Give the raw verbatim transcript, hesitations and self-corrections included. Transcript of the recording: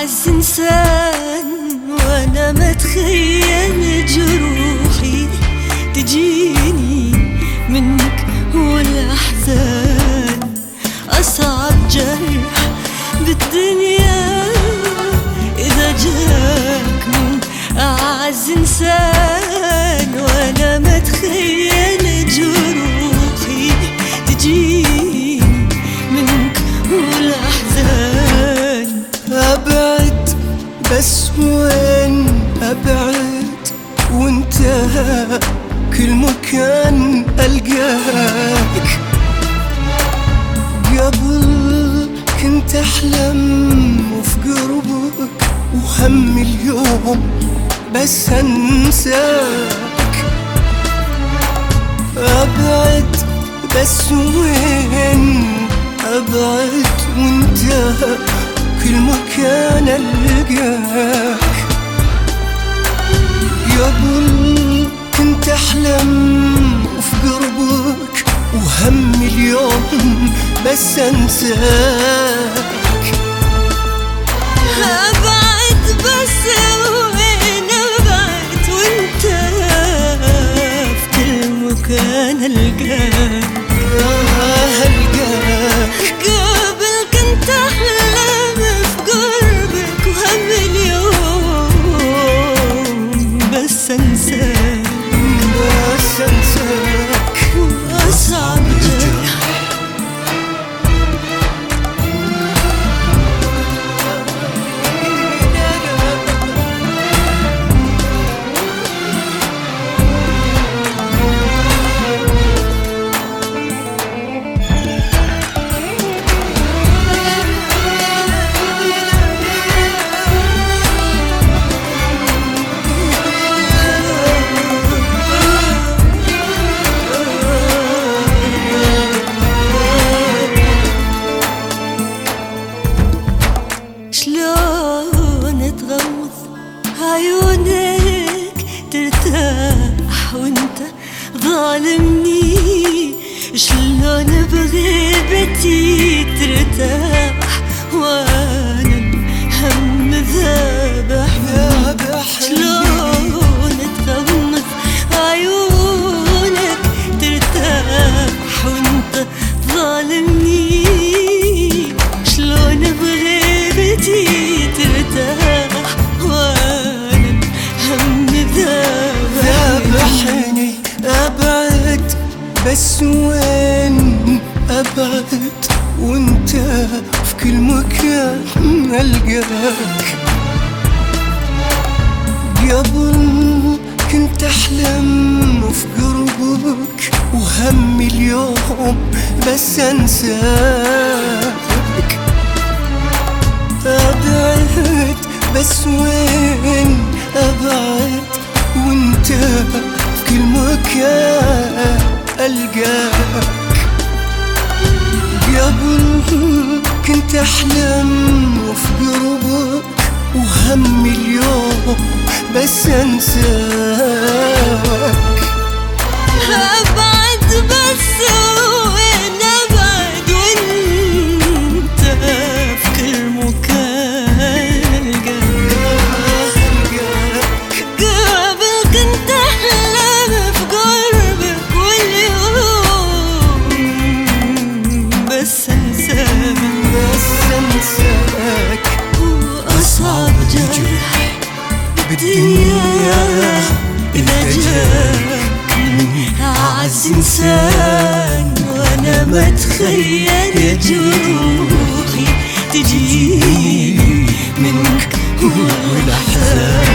أعز إنسان وأنا ما أتخيل جروحي تجيني منك والأحزان. أصعب جرح بالدنيا إذا جاك من أعز إنسان وأنا ما أتخيل جروحي تجيني منك والأحزان. أبعد بس وين أبعد وانت كل مكان ألقاك. قبل كنت أحلم وفي قربك وهم اليوم بس أنساك. أبعد بس وين أبعد وانت كل مكان ألقاك. قبل كنت أحلم وفي قربك وهم اليوم بس أنساك. أبعد بس وين أبعد وانت في كل مكان ألقاك. ألقاك قبل كنت أحلم في قربك وهم اليوم بس أنساك. بس أنساك. وأصعب جرح عيونك ترتاح وانت ظالمني. شلون بغيبتي ترتاح وانا هم ذابح. شلون تغمض عيونك ترتاح وانت ظالمني. شلون بغيبتي ترتاح ذابحني. أبعد بس وين أبعد وانت في كل مكان ألقاك. قبل كنت أحلم في قربك وهم اليوم بس أنساك. أبعد بس وين أبعد وانت في كل مكان ألقاك. قبل كنت أحلم وفي قربك وهم اليوم بس أنساك. أبعد بس وين أبعد وانت في كل مكان ألقاك. قبل كنت أحلم في قربك واليوم بس أنساك. بس أنساك. وأصعب جرح بالدنيا إذا جاك من أعز إنسان وأنا ما أتخيل جروحي تجيني منك والأحزان.